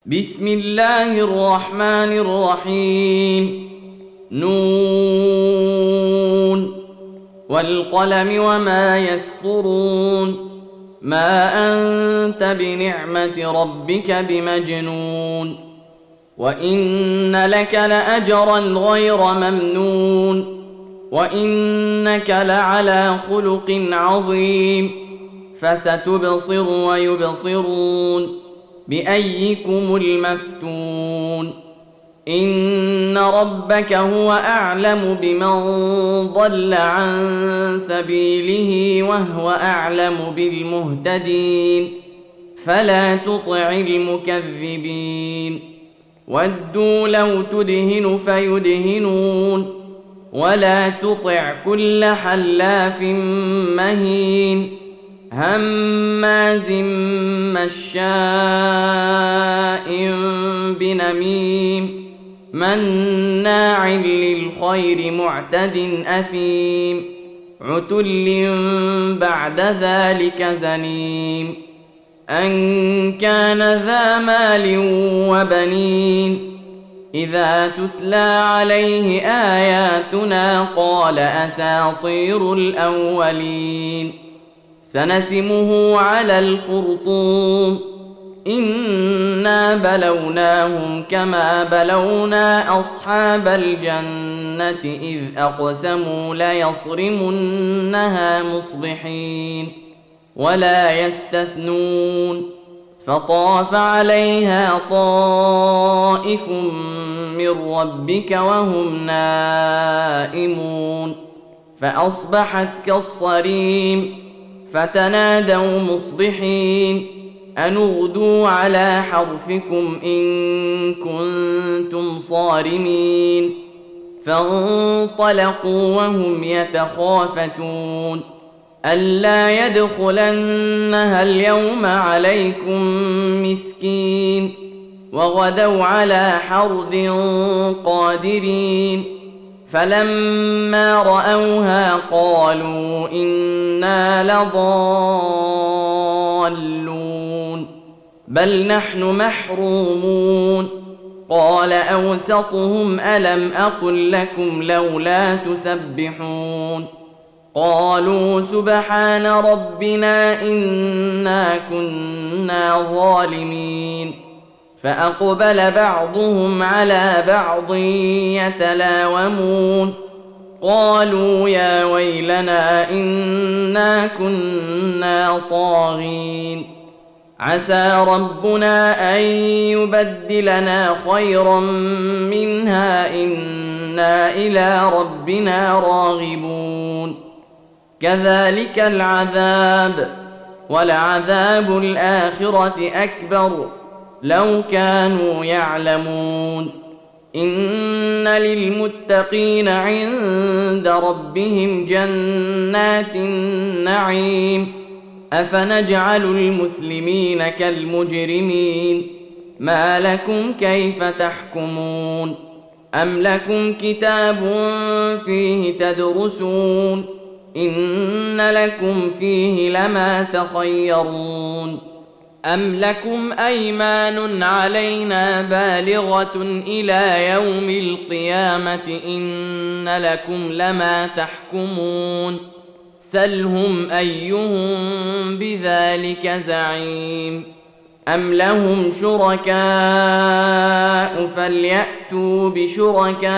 بسم الله الرحمن الرحيم. نون والقلم وما يسطرون. ما أنت بنعمة ربك بمجنون. وإن لك لأجرا غير ممنون. وإنك لعلى خلق عظيم. فستبصر ويبصرون بأيكم المفتون. إن ربك هو أعلم بمن ضل عن سبيله وهو أعلم بالمهتدين. فلا تطع المكذبين. ودوا لو تدهن فيدهنون. ولا تطع كل حلاف مهين هماز مشاء بنميم مناع للخير معتد أثيم عتل بعد ذلك زنيم أن كان ذا مال وبنين إذا تتلى عليه آياتنا قال أساطير الأولين سنسمه على الخرطوم إنا بلوناهم كما بلونا أصحاب الجنة إذ أقسموا ليصرمنها مصبحين ولا يستثنون فطاف عليها طائف من ربك وهم نائمون فأصبحت كالصريم فتنادوا مصبحين أن اغدوا على حرثكم إن كنتم صارمين فانطلقوا وهم يتخافتون ألا يدخلنها اليوم عليكم مسكين وغدوا على حرد قادرين فلما رأوها قالوا إنا لضالون بل نحن محرومون قال أوسطهم ألم أقل لكم لولا تسبحون قالوا سبحان ربنا إنا كنا ظالمين فأقبل بعضهم على بعض يتلاومون قالوا يا ويلنا إنا كنا طاغين عسى ربنا أن يبدلنا خيرا منها إنا إلى ربنا راغبون كذلك العذاب ولعذاب الآخرة أكبر لو كانوا يعلمون إن للمتقين عند ربهم جنات النعيم أفنجعل المسلمين كالمجرمين ما لكم كيف تحكمون أم لكم كتاب فيه تدرسون إن لكم فيه لما تخيرون أم لكم أيمان علينا بالغة إلى يوم القيامة إن لكم لما تحكمون سلهم أيهم بذلك زعيم أم لهم شركاء فليأتوا بشركائهم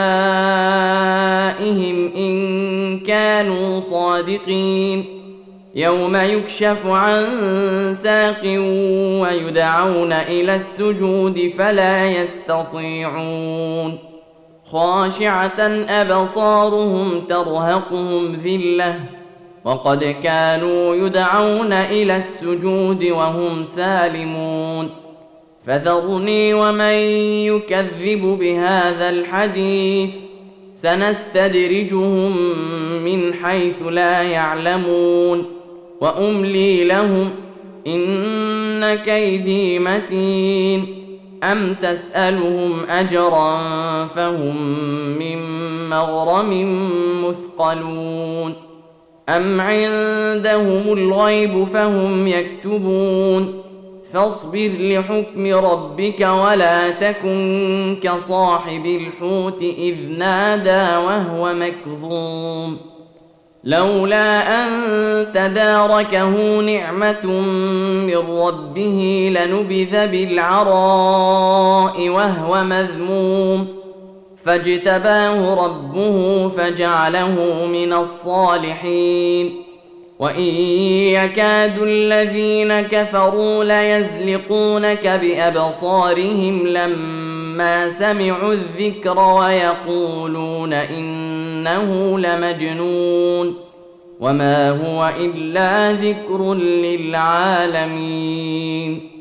إن كانوا صادقين يوم يكشف عن ساق ويدعون إلى السجود فلا يستطيعون خاشعة أبصارهم ترهقهم ذلة وقد كانوا يدعون إلى السجود وهم سالمون فذرني ومن يكذب بهذا الحديث سنستدرجهم من حيث لا يعلمون وأملي لهم إن كيدي متين أم تسألهم أجرا فهم من مغرم مثقلون أم عندهم الغيب فهم يكتبون فاصبر لحكم ربك ولا تكن كصاحب الحوت إذ نادى وهو مكظوم لولا أن تداركه نعمة من ربه لنبذ بالعراء وهو مذموم فاجتباه ربه فجعله من الصالحين وإن يكاد الذين كفروا ليزلقونك بأبصارهم لما سمعوا الذكر ويقولون إنه لمجنون وما هو إلا ذكر للعالمين